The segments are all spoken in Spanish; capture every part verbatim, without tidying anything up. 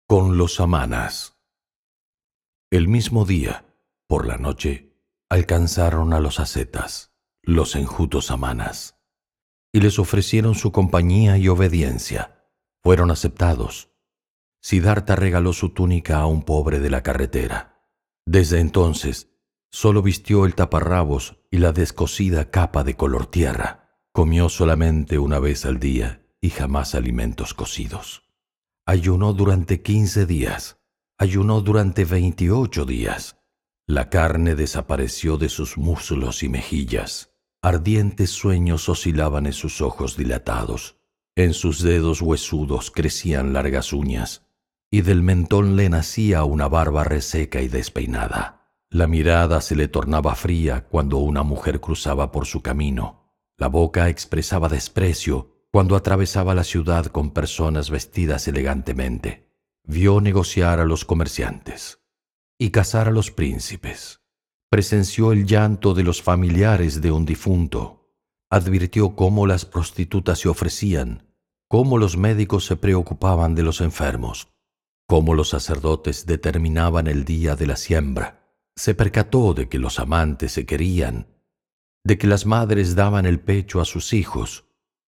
Con los samanas. El mismo día, por la noche, alcanzaron a los ascetas, los enjutos samanas, y les ofrecieron su compañía y obediencia. Fueron aceptados. Siddhartha regaló su túnica a un pobre de la carretera. Desde entonces, solo vistió el taparrabos y la descosida capa de color tierra. Comió solamente una vez al día y jamás alimentos cocidos. Ayunó durante quince días. Ayunó durante veintiocho días. La carne desapareció de sus muslos y mejillas. Ardientes sueños oscilaban en sus ojos dilatados. En sus dedos huesudos crecían largas uñas, y del mentón le nacía una barba reseca y despeinada. La mirada se le tornaba fría cuando una mujer cruzaba por su camino. La boca expresaba desprecio cuando atravesaba la ciudad con personas vestidas elegantemente. Vio negociar a los comerciantes y casar a los príncipes. Presenció el llanto de los familiares de un difunto. Advirtió cómo las prostitutas se ofrecían, cómo los médicos se preocupaban de los enfermos, cómo los sacerdotes determinaban el día de la siembra. Se percató de que los amantes se querían, de que las madres daban el pecho a sus hijos,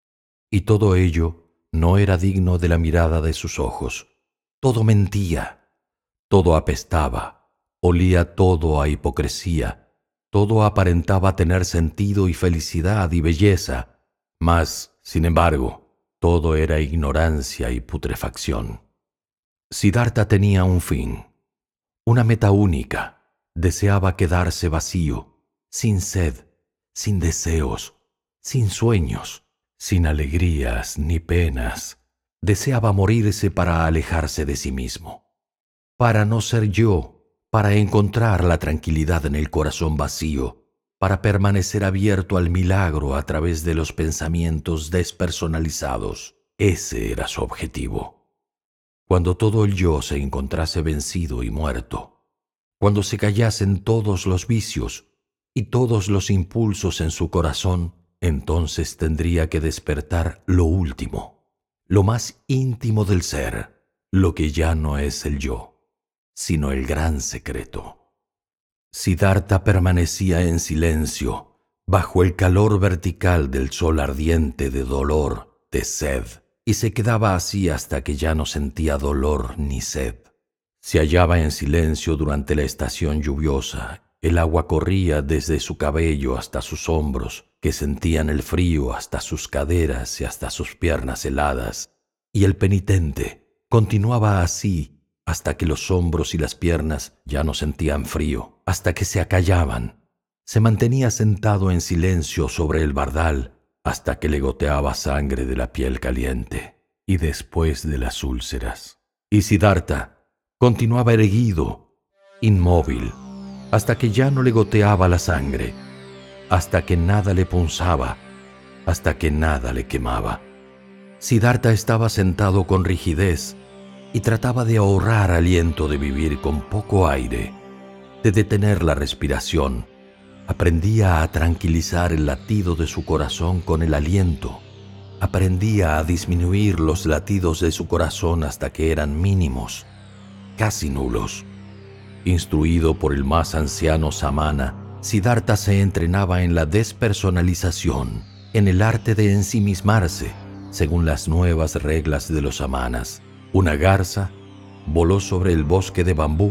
y todo ello no era digno de la mirada de sus ojos. Todo mentía, todo apestaba, olía todo a hipocresía, todo aparentaba tener sentido y felicidad y belleza, mas, sin embargo, todo era ignorancia y putrefacción. Siddhartha tenía un fin, una meta única. Deseaba quedarse vacío, sin sed, sin deseos, sin sueños, sin alegrías ni penas. Deseaba morirse para alejarse de sí mismo, para no ser yo, para encontrar la tranquilidad en el corazón vacío, para permanecer abierto al milagro a través de los pensamientos despersonalizados. Ese era su objetivo. Cuando todo el yo se encontrase vencido y muerto, cuando se callasen todos los vicios y todos los impulsos en su corazón, entonces tendría que despertar lo último, lo más íntimo del ser, lo que ya no es el yo, sino el gran secreto. Siddhartha permanecía en silencio, bajo el calor vertical del sol ardiente de dolor, de sed, y se quedaba así hasta que ya no sentía dolor ni sed. Se hallaba en silencio durante la estación lluviosa. El agua corría desde su cabello hasta sus hombros, que sentían el frío hasta sus caderas y hasta sus piernas heladas. Y el penitente continuaba así hasta que los hombros y las piernas ya no sentían frío, hasta que se acallaban. Se mantenía sentado en silencio sobre el bardal hasta que le goteaba sangre de la piel caliente y después de las úlceras. Y Siddhartha continuaba erguido, inmóvil, hasta que ya no le goteaba la sangre, hasta que nada le punzaba, hasta que nada le quemaba. Siddhartha estaba sentado con rigidez y trataba de ahorrar aliento, de vivir con poco aire, de detener la respiración. Aprendía a tranquilizar el latido de su corazón con el aliento. Aprendía a disminuir los latidos de su corazón hasta que eran mínimos, casi nulos. Instruido por el más anciano samana, Siddhartha se entrenaba en la despersonalización, en el arte de ensimismarse, según las nuevas reglas de los samanas. Una garza voló sobre el bosque de bambú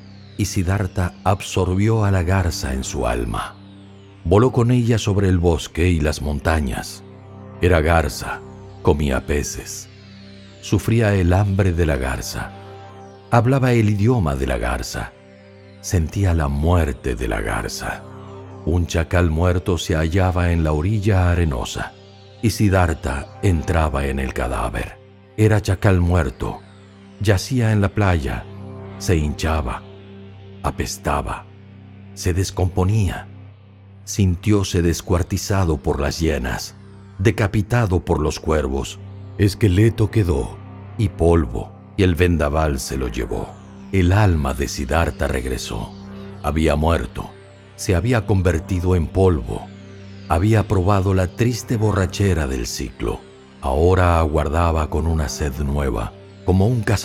y Siddhartha absorbió a la garza en su alma. Voló con ella sobre el bosque y las montañas. Era garza, comía peces, sufría el hambre de la garza. Hablaba el idioma de la garza. Sentía la muerte de la garza. Un chacal muerto se hallaba en la orilla arenosa y Siddhartha entraba en el cadáver. Era chacal muerto. Yacía en la playa. Se hinchaba. Apestaba. Se descomponía. Sintióse descuartizado por las hienas, decapitado por los cuervos. Esqueleto quedó y polvo. Y el vendaval se lo llevó. El alma de Siddhartha regresó. Había muerto. Se había convertido en polvo. Había probado la triste borrachera del ciclo. Ahora aguardaba con una sed nueva, como un cazador